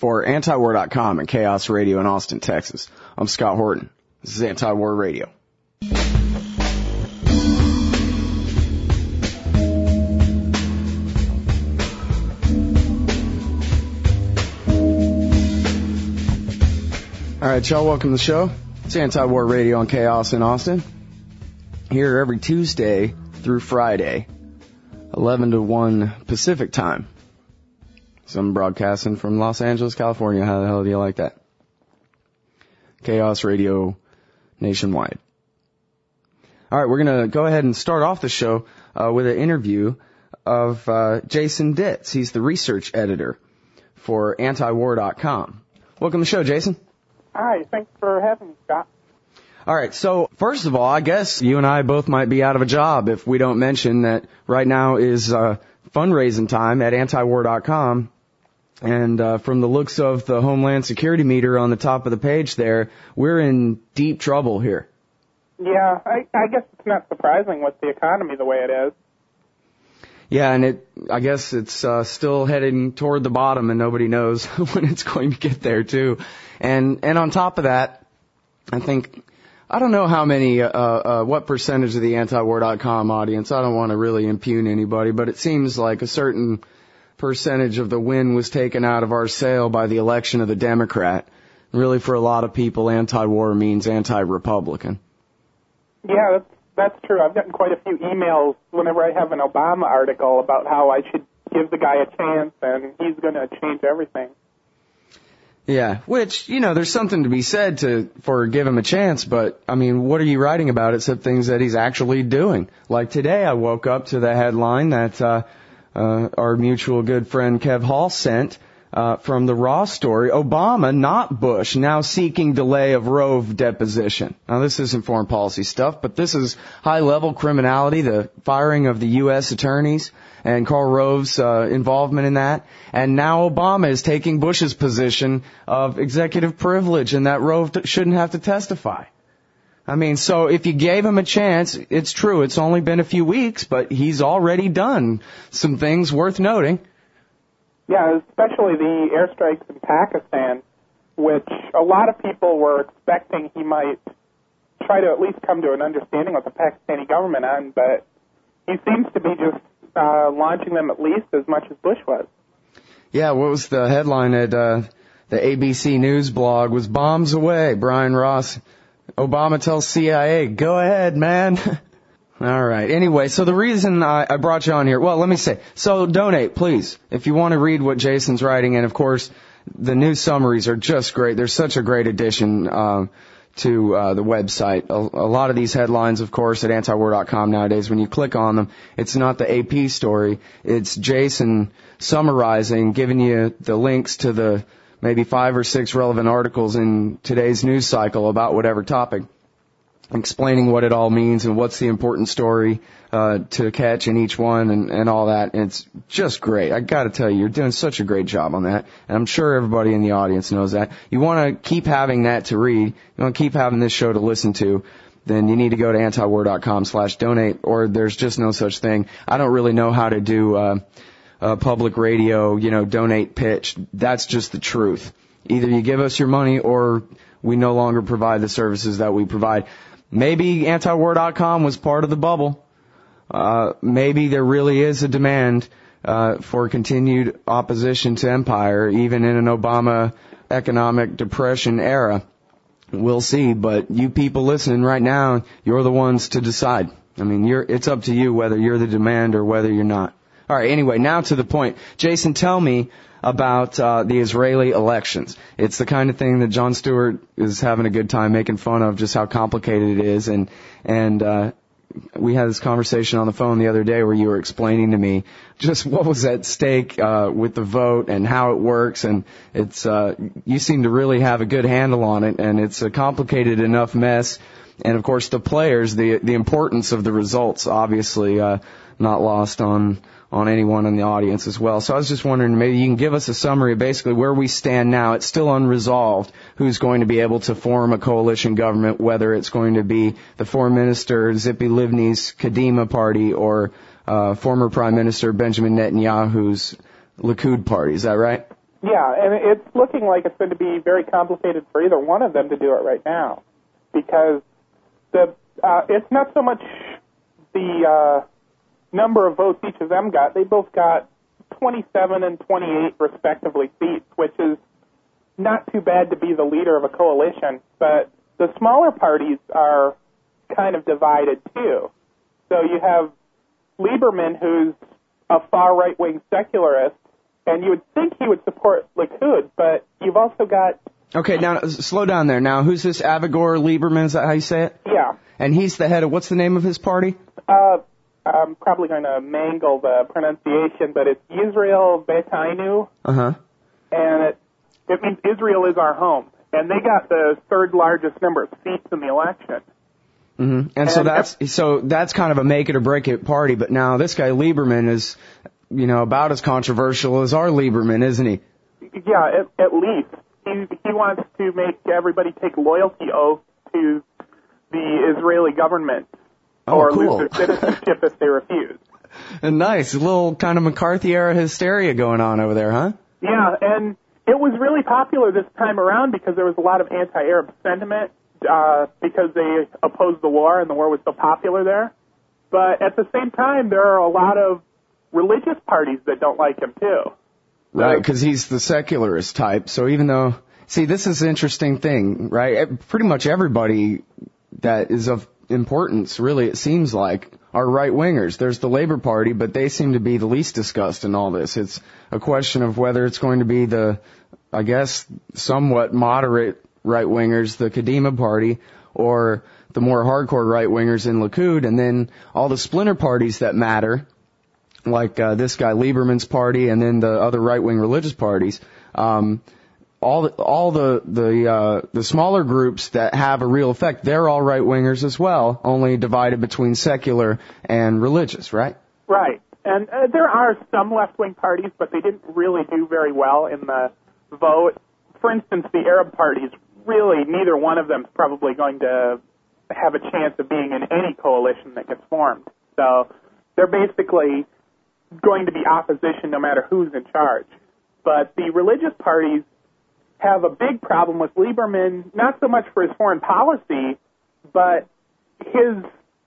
for Antiwar.com and Chaos Radio in Austin, Texas. I'm Scott Horton. This is Anti-War Radio. All right, y'all, welcome to the show. It's Anti-War Radio on Chaos in Austin. Here every Tuesday through Friday, 11 to 1 Pacific time. So I'm broadcasting from Los Angeles, California. How the hell do you like that? Chaos Radio nationwide. All right, we're going to go ahead and start off the show with an interview of Jason Ditz. He's the research editor for Antiwar.com. Welcome to the show, Jason. Hi, thanks for having me, Scott. All right, so first of all, I guess you and I both might be out of a job if we don't mention that right now is fundraising time at Antiwar.com. And from the looks of the Homeland Security meter on the top of the page there, we're in deep trouble here. Yeah, I guess it's not surprising with the economy the way it is. Yeah, and I guess it's still heading toward the bottom, and nobody knows when it's going to get there, too. And on top of that, I don't know how many, what percentage of the Antiwar.com audience, I don't want to really impugn anybody, but it seems like a certain percentage of the win was taken out of our sail by the election of the Democrat. Really, for a lot of people, anti-war means anti-Republican. Yeah, that's true. I've gotten quite a few emails whenever I have an Obama article about how I should give the guy a chance and he's going to change everything. Yeah, which, there's something to be said for give him a chance, but, what are you writing about except things that he's actually doing? Like today I woke up to the headline that our mutual good friend Kev Hall sent from the Raw story, Obama, not Bush, now seeking delay of Rove deposition. Now, this isn't foreign policy stuff, but this is high-level criminality, the firing of the U.S. attorneys and Karl Rove's involvement in that. And now Obama is taking Bush's position of executive privilege and that Rove shouldn't have to testify. So if you gave him a chance, it's true, it's only been a few weeks, but he's already done some things worth noting. Yeah, especially the airstrikes in Pakistan, which a lot of people were expecting he might try to at least come to an understanding with the Pakistani government on, but he seems to be just launching them at least as much as Bush was. Yeah, what was the headline at the ABC News blog was Bombs Away, Brian Ross. Obama tells CIA, go ahead, man. All right. Anyway, so the reason I brought you on here, well, let me say, so donate, please, if you want to read what Jason's writing. And, of course, the news summaries are just great. They're such a great addition to the website. A lot of these headlines, of course, at antiwar.com nowadays, when you click on them, it's not the AP story. It's Jason summarizing, giving you the links to the maybe 5 or 6 relevant articles in today's news cycle about whatever topic, explaining what it all means and what's the important story to catch in each one and all that. And it's just great. I got to tell you, you're doing such a great job on that. And I'm sure everybody in the audience knows that. You want to keep having that to read. You want to keep having this show to listen to. Then you need to go to antiwar.com/donate, or there's just no such thing. I don't really know how to do public radio, donate pitch. That's just the truth. Either you give us your money or we no longer provide the services that we provide. Maybe antiwar.com was part of the bubble. Maybe there really is a demand for continued opposition to empire, even in an Obama economic depression era. We'll see, but you people listening right now, you're the ones to decide. It's up to you whether you're the demand or whether you're not. All right, anyway, now to the point. Jason, tell me about the Israeli elections. It's the kind of thing that Jon Stewart is having a good time making fun of, just how complicated it is. And we had this conversation on the phone the other day where you were explaining to me just what was at stake with the vote and how it works. And it's you seem to really have a good handle on it, and it's a complicated enough mess. And, of course, the players, the importance of the results, obviously not lost on anyone in the audience as well. So I was just wondering, maybe you can give us a summary of basically where we stand now. It's still unresolved who's going to be able to form a coalition government, whether it's going to be the Foreign Minister Tzipi Livni's Kadima party or former Prime Minister Benjamin Netanyahu's Likud party. Is that right? Yeah, and it's looking like it's going to be very complicated for either one of them to do it right now, because it's not so much the number of votes each of them got. They both got 27 and 28 respectively seats, which is not too bad to be the leader of a coalition, but the smaller parties are kind of divided too. So you have Lieberman, who's a far right-wing secularist, and you would think he would support Likud, but you've also got... Okay, now, slow down there. Now, who's this Avigdor Lieberman? Is that how you say it? Yeah. And he's the head of... What's the name of his party? I'm probably going to mangle the pronunciation, but it's Yisrael Beitainu. Uh-huh. And it means Israel is our home. And they got the third largest number of seats in the election. Mm-hmm. And so that's kind of a make it or break it party, but now this guy Lieberman is, about as controversial as our Lieberman, isn't he? Yeah, at least. He wants to make everybody take loyalty oath to the Israeli government or cool. lose their citizenship if they refuse. Nice. A little kind of McCarthy-era hysteria going on over there, huh? Yeah, and it was really popular this time around because there was a lot of anti-Arab sentiment because they opposed the war and the war was so popular there. But at the same time, there are a lot of religious parties that don't like him, too. Right, because he's the secularist type. So even though, see, this is an interesting thing, right? Pretty much everybody that is of importance, really, it seems like, are right-wingers. There's the Labor Party, but they seem to be the least discussed in all this. It's a question of whether it's going to be the, I guess, somewhat moderate right-wingers, the Kadima Party, or the more hardcore right-wingers in Likud, and then all the splinter parties that matter, like this guy Lieberman's party, and then the other right-wing religious parties. All the smaller groups that have a real effect, they're all right-wingers as well, only divided between secular and religious, right? Right. And there are some left-wing parties, but they didn't really do very well in the vote. For instance, the Arab parties, really neither one of them is probably going to have a chance of being in any coalition that gets formed. So they're basically going to be opposition no matter who's in charge. But the religious parties have a big problem with Lieberman, not so much for his foreign policy, but his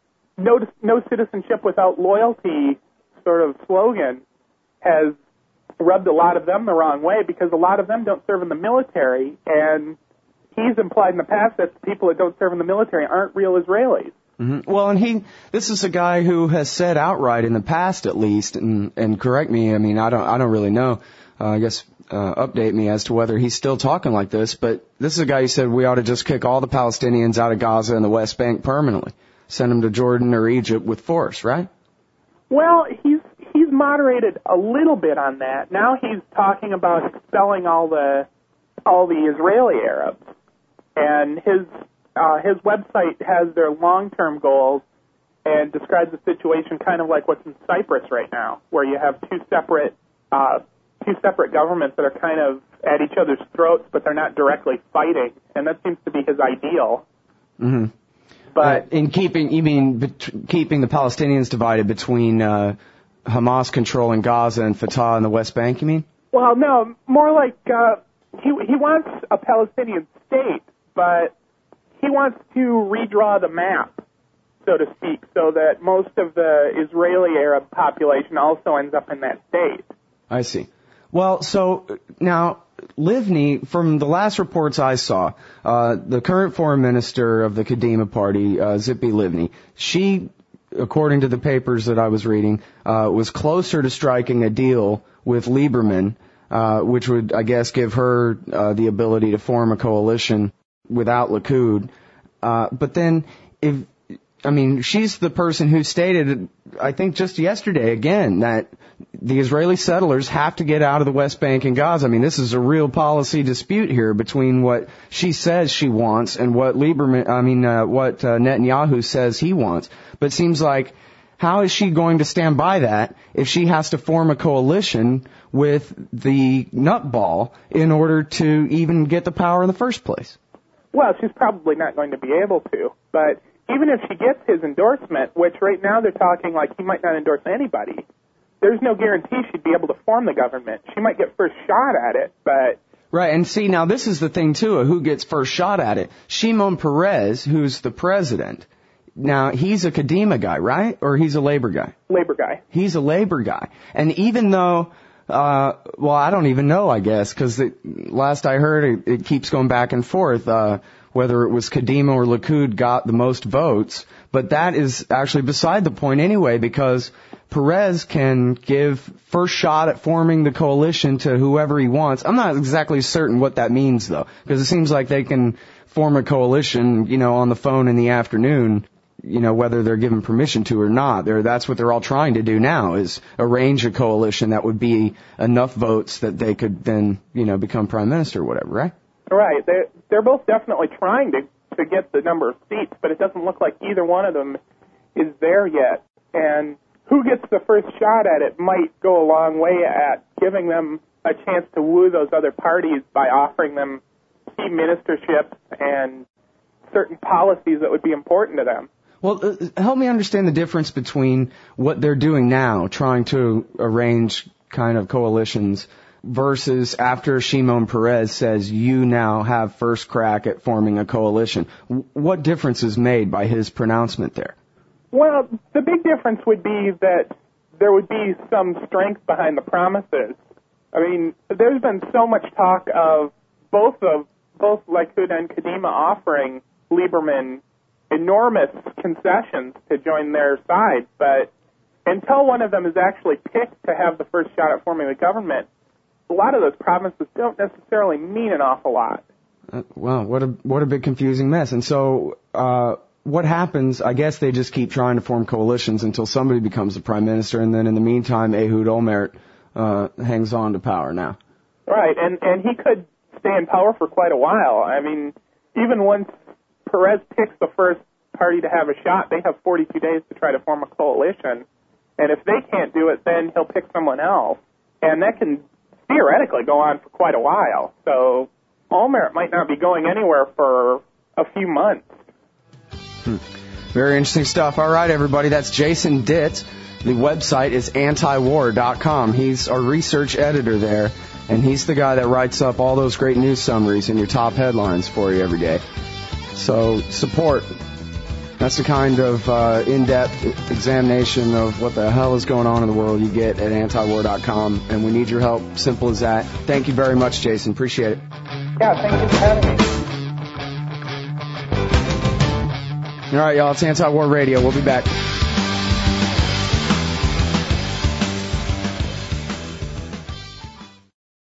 no citizenship without loyalty sort of slogan has rubbed a lot of them the wrong way because a lot of them don't serve in the military, and he's implied in the past that people that don't serve in the military aren't real Israelis. Mm-hmm. Well, and this is a guy who has said outright in the past, at least, and correct me. I mean, I don't really know. I guess update me as to whether he's still talking like this. But this is a guy who said we ought to just kick all the Palestinians out of Gaza and the West Bank permanently, send them to Jordan or Egypt with force, right? Well, he's moderated a little bit on that. Now he's talking about expelling all the Israeli Arabs, and his website has their long-term goals and describes the situation kind of like what's in Cyprus right now, where you have two separate governments that are kind of at each other's throats, but they're not directly fighting, and that seems to be his ideal. Mm-hmm. But in keeping the Palestinians divided between Hamas controlling Gaza and Fatah in the West Bank, you mean? Well, no, more like he wants a Palestinian state, but he wants to redraw the map, so to speak, so that most of the Israeli Arab population also ends up in that state. I see. Well, so now Livni, from the last reports I saw, the current foreign minister of the Kadima Party, Tzipi Livni, she, according to the papers that I was reading, was closer to striking a deal with Lieberman, which would, I guess, give her the ability to form a coalition without Likud. But then, she's the person who stated, I think just yesterday again, that the Israeli settlers have to get out of the West Bank and Gaza. I mean, this is a real policy dispute here between what she says she wants and what Netanyahu says he wants. But it seems like, how is she going to stand by that if she has to form a coalition with the nutball in order to even get the power in the first place? Well, she's probably not going to be able to. But even if she gets his endorsement, which right now they're talking like he might not endorse anybody, there's no guarantee she'd be able to form the government. She might get first shot at it, but... Right, and see, now this is the thing, too, of who gets first shot at it. Shimon Peres, who's the president, now, he's a Kadima guy, right? Or he's a Labor guy? Labor guy. He's a Labor guy. And even though, well, I don't even know, I guess, because last I heard, it keeps going back and forth, whether it was Kadima or Likud got the most votes. But that is actually beside the point anyway, because Perez can give first shot at forming the coalition to whoever he wants. I'm not exactly certain what that means, though, because it seems like they can form a coalition, on the phone in the afternoon, whether they're given permission to or not. That's what they're all trying to do now, is arrange a coalition that would be enough votes that they could then, become prime minister or whatever, right? Right. They're both definitely trying to get the number of seats, but it doesn't look like either one of them is there yet. And who gets the first shot at it might go a long way at giving them a chance to woo those other parties by offering them key ministerships and certain policies that would be important to them. Well, help me understand the difference between what they're doing now, trying to arrange kind of coalitions, versus after Shimon Peres says you now have first crack at forming a coalition. What difference is made by his pronouncement there? Well, the big difference would be that there would be some strength behind the promises. I mean, there's been so much talk of both Likud and Kadima offering Lieberman enormous concessions to join their side, but until one of them is actually picked to have the first shot at forming the government, a lot of those promises don't necessarily mean an awful lot. Wow, what a big confusing mess. And so, what happens? I guess they just keep trying to form coalitions until somebody becomes the prime minister, and then in the meantime, Ehud Olmert hangs on to power now. Right, and he could stay in power for quite a while. I mean, even once Perez picks the first party to have a shot, they have 42 days to try to form a coalition. And if they can't do it, then he'll pick someone else. And that can theoretically go on for quite a while. So Olmert might not be going anywhere for a few months. Very interesting stuff. All right, everybody, that's Jason Ditt. The website is antiwar.com. He's our research editor there, and he's the guy that writes up all those great news summaries and your top headlines for you every day. So support. That's the kind of in-depth examination of what the hell is going on in the world you get at antiwar.com, and we need your help. Simple as that. Thank you very much, Jason. Appreciate it. Yeah, thank you for having me. All right, y'all. It's Anti-War Radio. We'll be back.